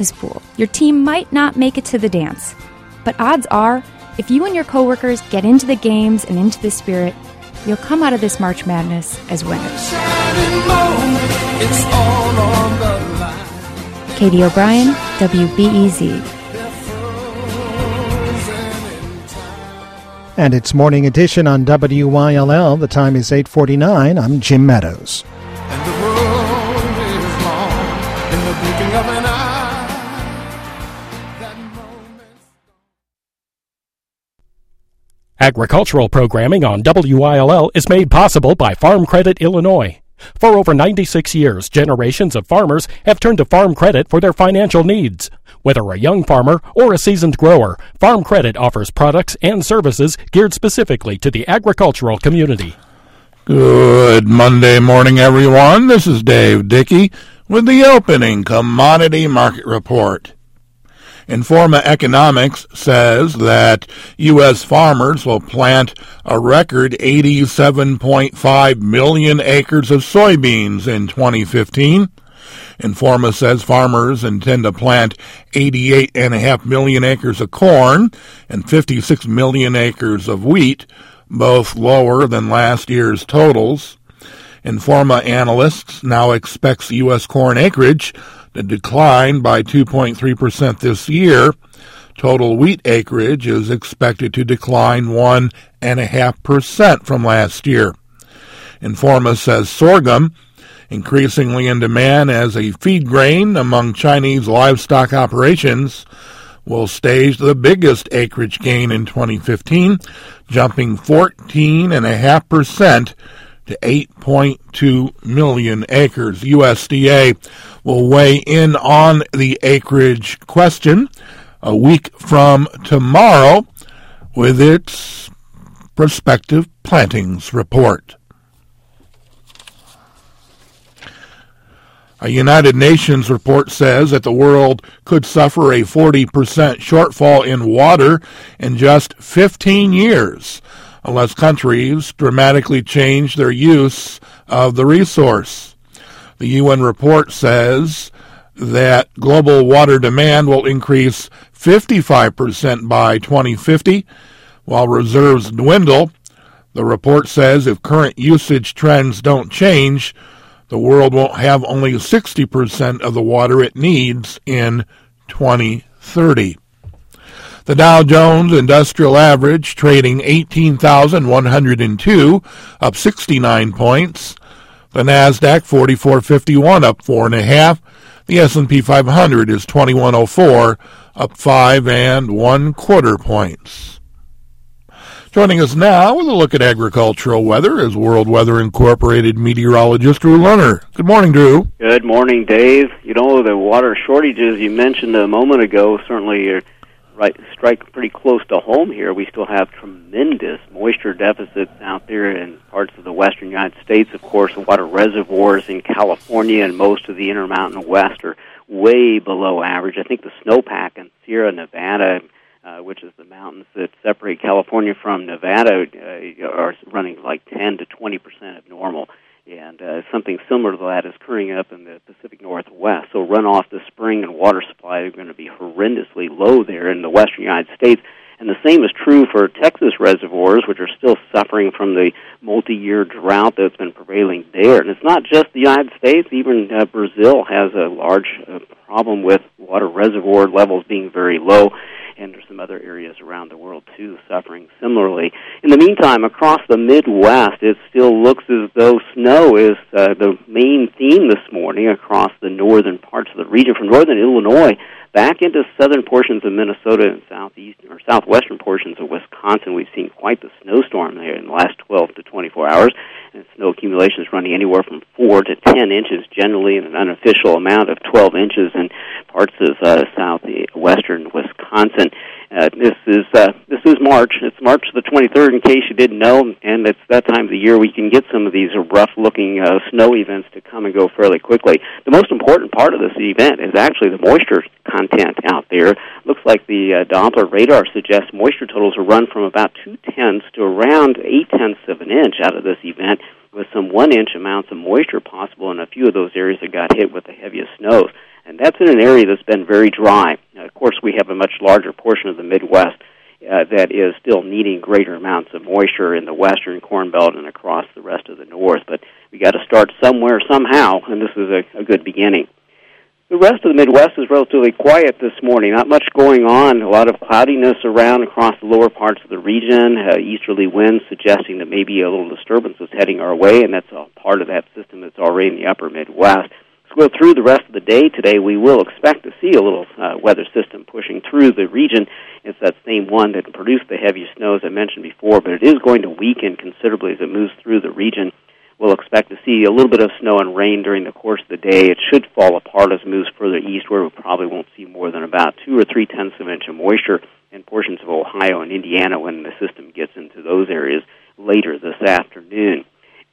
breakfast pool, your team might not make it to the dance. But odds are, if you and your coworkers get into the games and into the spirit, you'll come out of this March Madness as winners. Katie O'Brien, WBEZ. And it's Morning Edition on WYLL. The time is 8:49. I'm Jim Meadows. And the world is long in the blinking of an eye. That moment. Agricultural programming on WYLL is made possible by Farm Credit Illinois. For over 96 years, generations of farmers have turned to Farm Credit for their financial needs. Whether a young farmer or a seasoned grower, Farm Credit offers products and services geared specifically to the agricultural community. Good Monday morning, everyone. This is Dave Dickey with the opening commodity market report. Informa Economics says that U.S. farmers will plant a record 87.5 million acres of soybeans in 2015. Informa says farmers intend to plant 88.5 million acres of corn and 56 million acres of wheat, both lower than last year's totals. Informa analysts now expects U.S. corn acreage to decline by 2.3% this year. Total wheat acreage is expected to decline 1.5% from last year. Informa says sorghum, increasingly in demand as a feed grain among Chinese livestock operations, will stage the biggest acreage gain in 2015, jumping 14.5% to 8.2 million acres. USDA will weigh in on the acreage question a week from tomorrow with its prospective plantings report. A United Nations report says that the world could suffer a 40% shortfall in water in just 15 years unless countries dramatically change their use of the resource. The UN report says that global water demand will increase 55% by 2050, while reserves dwindle. The report says if current usage trends don't change, the world won't have only 60% of the water it needs in 2030. The Dow Jones Industrial Average trading 18,102, up 69 points. The Nasdaq 4451, up 4.5. The S&P 500 is 2104, up 5 1/4 points. Joining us now with a look at agricultural weather is World Weather Incorporated meteorologist Drew Lerner. Good morning, Drew. Good morning, Dave. You know, the water shortages you mentioned a moment ago certainly strike pretty close to home here. We still have tremendous moisture deficits out there in parts of the western United States. Of course, the water reservoirs in California and most of the Intermountain West are way below average. I think the snowpack in Sierra Nevada, which is the mountains that separate California from Nevada, are running like 10 to 20% of normal. And something similar to that is occurring up in the Pacific Northwest. So runoff this spring and water supply are going to be horrendously low there in the western United States. And the same is true for Texas reservoirs, which are still suffering from the multi-year drought that's been prevailing there. And it's not just the United States. Even Brazil has a large problem with water reservoir levels being very low. And there's some other areas around the world, too, suffering similarly. In the meantime, across the Midwest, it still looks as though snow is the main theme this morning across the northern parts of the region, from northern Illinois back into southern portions of Minnesota and southwestern portions of Wisconsin. We've seen quite the snowstorm there in the last 12 to 24 hours, and snow accumulation is running anywhere from 4 to 10 inches, generally, and an unofficial amount of 12 inches in parts of southwestern Wisconsin. This is March. It's March the 23rd, in case you didn't know, and it's that time of the year we can get some of these rough-looking snow events to come and go fairly quickly. The most important part of this event is actually the moisture content out there. Looks like the Doppler radar suggests moisture totals will run from about 0.2 to around 0.8 of an inch out of this event, with some 1-inch amounts of moisture possible in a few of those areas that got hit with the heaviest snows. And that's in an area that's been very dry. Now, of course, we have a much larger portion of the Midwest that is still needing greater amounts of moisture in the western Corn Belt and across the rest of the north. But we got to start somewhere, somehow, and this is a good beginning. The rest of the Midwest is relatively quiet this morning. Not much going on. A lot of cloudiness around across the lower parts of the region. Easterly winds suggesting that maybe a little disturbance is heading our way, and that's a part of that system that's already in the upper Midwest. As we go through the rest of the day today, we will expect to see a little weather system pushing through the region. It's that same one that produced the heavy snow, as I mentioned before, but it is going to weaken considerably as it moves through the region. We'll expect to see a little bit of snow and rain during the course of the day. It should fall apart as it moves further east, where we probably won't see more than about 2 or 3/10 of an inch of moisture in portions of Ohio and Indiana when the system gets into those areas later this afternoon.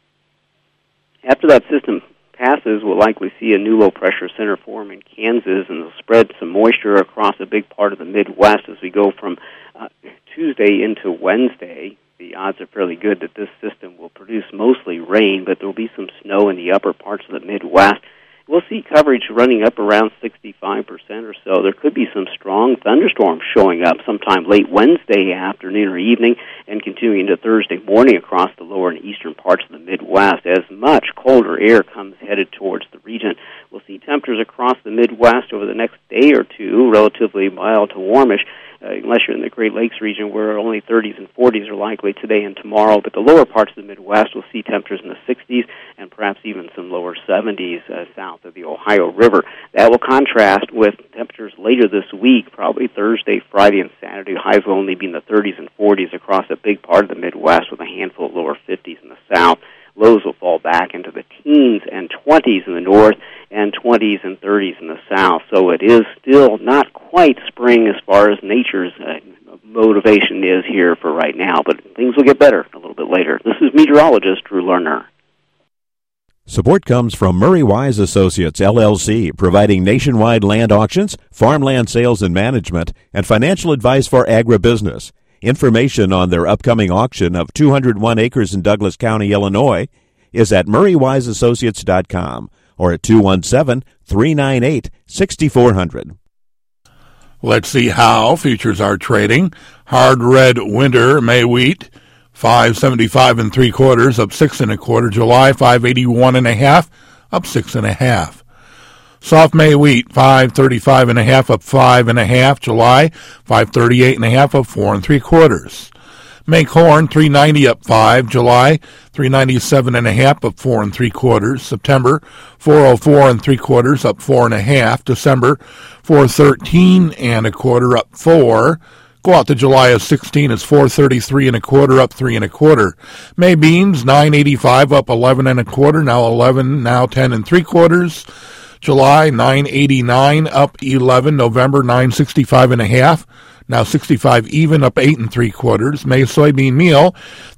After that system passes, we'll likely see a new low-pressure center form in Kansas, and it'll spread some moisture across a big part of the Midwest as we go from Tuesday into Wednesday. The odds are fairly good that this system will produce mostly rain, but there will be some snow in the upper parts of the Midwest. We'll see coverage running up around 65% or so. There could be some strong thunderstorms showing up sometime late Wednesday afternoon or evening and continuing into Thursday morning across the lower and eastern parts of the Midwest as much colder air comes headed towards the region. We'll see temperatures across the Midwest over the next day or two, relatively mild to warmish, unless you're in the Great Lakes region where only 30s and 40s are likely today and tomorrow. But the lower parts of the Midwest will see temperatures in the 60s and perhaps even some lower 70s south of the Ohio River. That will contrast with temperatures later this week, probably Thursday, Friday, and Saturday. Highs will only be in the 30s and 40s across a big part of the Midwest with a handful of lower 50s in the south. Lows will fall back into the teens and 20s in the north and 20s and 30s in the south. So it is still not quite spring as far as nature's motivation is here for right now, but things will get better a little bit later. This is meteorologist Drew Lerner. Support comes from Murray Wise Associates, LLC, providing nationwide land auctions, farmland sales and management, and financial advice for agribusiness. Information on their upcoming auction of 201 acres in Douglas County, Illinois, is at murraywiseassociates.com or at 217-398-6400. Let's see how futures are trading. Hard red winter May wheat, 5.75 3/4, up 6 1/4. July 5.81 1/2, up 6 1/2. Soft May wheat, 5.35 1/2, up 5 1/2. July 5.38 1/2, up 4 3/4. May corn, 3.90 up 5. July 3.97 1/2, up 4 3/4. September 4.04 3/4, up 4 1/2. December 4.13 1/4, up 4. Go out to July of 16 is 4.33 1/4, up 3 1/4. May beans, 9.85 up 11 1/4, now 11, now 10 3/4. July 9.89 up 11. November 9.65 1/2. Now 65 even, up 8 3/4. May soybean meal,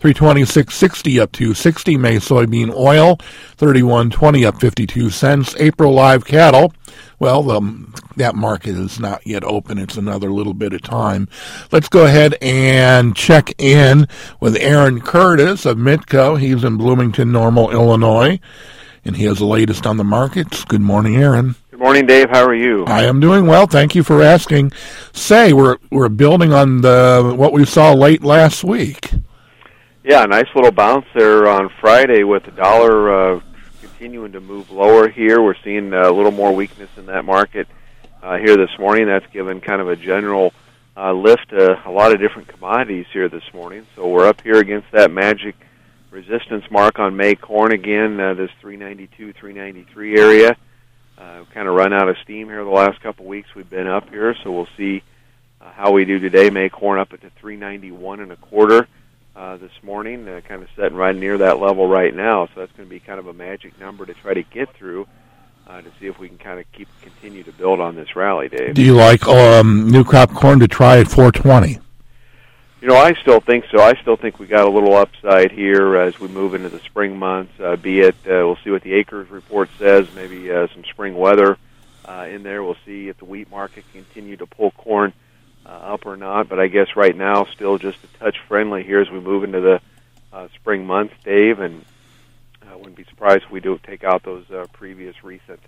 326.60 up 260. May soybean oil, 31.20 up 52 cents. April live cattle, well, that market is not yet open. It's another little bit of time. Let's go ahead and check in with Aaron Curtis of Mitco. He's in Bloomington Normal, Illinois, and he has the latest on the markets. Good morning, Aaron. Good morning, Dave. How are you? I am doing well. Thank you for asking. Say, we're building on what we saw late last week. Yeah, a nice little bounce there on Friday with the dollar continuing to move lower here. We're seeing a little more weakness in that market here this morning. That's given kind of a general lift to a lot of different commodities here this morning. So we're up here against that magic resistance mark on May corn again, this 392, 393 area. Kind of run out of steam here the last couple weeks we've been up here, so we'll see how we do today. May corn up at the 391 1/4 this morning, kind of sitting right near that level right now. So that's going to be kind of a magic number to try to get through to see if we can kind of continue to build on this rally, Dave. Do you like new crop corn to try at 420? You know, I still think so. I still think we got a little upside here as we move into the spring months, be it we'll see what the acres report says, maybe some spring weather in there. We'll see if the wheat market continue to pull corn up or not. But I guess right now still just a touch friendly here as we move into the spring months, Dave. And I wouldn't be surprised if we do take out those previous recent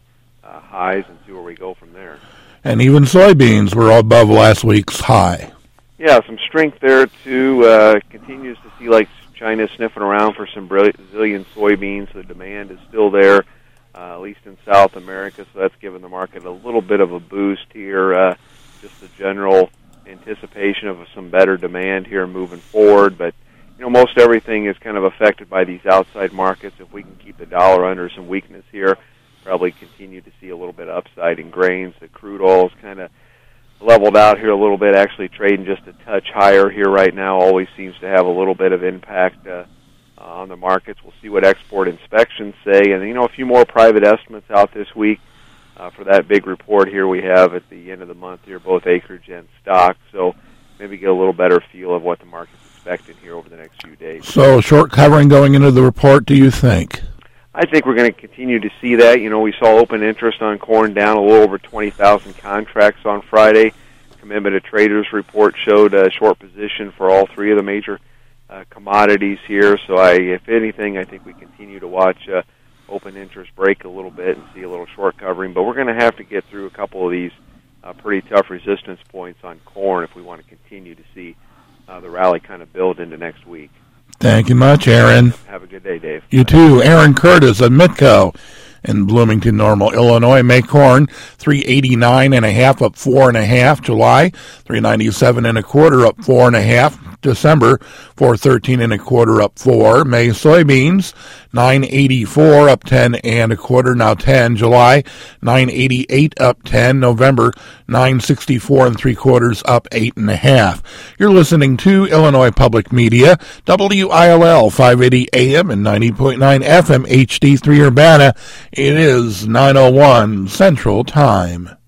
highs and see where we go from there. And even soybeans were above last week's high. Yeah, some strength there too. Continues to see like China sniffing around for some Brazilian soybeans. The demand is still there, at least in South America, so that's given the market a little bit of a boost here. Just the general anticipation of some better demand here moving forward. But, most everything is kind of affected by these outside markets. If we can keep the dollar under some weakness here, probably continue to see a little bit of upside in grains. The crude oil is kind of leveled out here a little bit, actually trading just a touch higher here right now. Always seems to have a little bit of impact on the markets. We'll see what export inspections say. And, a few more private estimates out this week for that big report here we have at the end of the month here, both acreage and stock. So maybe get a little better feel of what the market's expecting here over the next few days. So short covering going into the report, do you think? I think we're going to continue to see that. We saw open interest on corn down a little over 20,000 contracts on Friday. Commitment of Traders report showed a short position for all three of the major commodities here. So if anything, I think we continue to watch open interest break a little bit and see a little short covering. But we're going to have to get through a couple of these pretty tough resistance points on corn if we want to continue to see the rally kind of build into next week. Thank you much, Aaron. Have a good day, Dave. You too. Aaron Curtis of Mitco in Bloomington Normal, Illinois. May corn 389.5 up 4.5. July 397.25 up 4.5. December 413.25 up 4. May soybeans 984 up 10.25, now 10. July 988 up 10. November 964.75 up 8.5. You're listening to Illinois Public Media, WILL 580 AM and 90.9 FM HD3 Urbana. It is 9:01 Central Time.